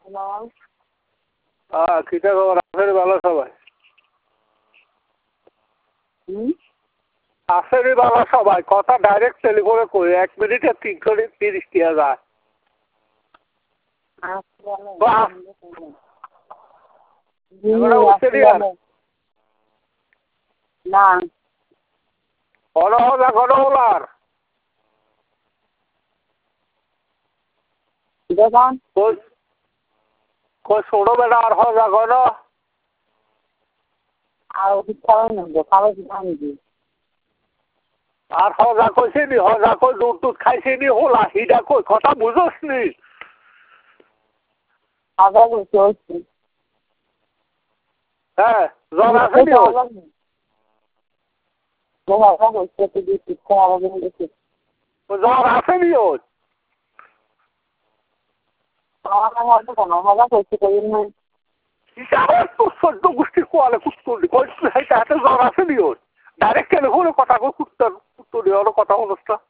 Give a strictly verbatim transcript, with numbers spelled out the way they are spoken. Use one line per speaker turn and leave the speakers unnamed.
হ্যাঁ কিটা খবর আছে ভালো সবাই আছে রে ভালো সবাই কথা ডাইরেক্ট টেলিফোনে কই এক মিনিটে তিনশো তিরিশ টাকা যায়
না
ঘন হলা ঘন হলার
দেখুন
কই ছোট বেটা আর হজা ঘন
আর খাওয়াই নেবো খাওয়াই দিই
আর হজা কইছে নি হজা কই দুধ দুধ খাইছে নি হলা হিডা কই কথা বুঝোস নি
আবার চলছে
হ্যাঁ জ্বর আছে নি জ্বর আছে নি ওর চোদ্দ গোষ্ঠী কোয়ালে কুত্তরি কই হাতে জ্বর আছে নি ওর ডাইরেক্ট টেলিফোনে কথা কই কুত্তর কুত্তরি ওর কথা অনুষ্ঠা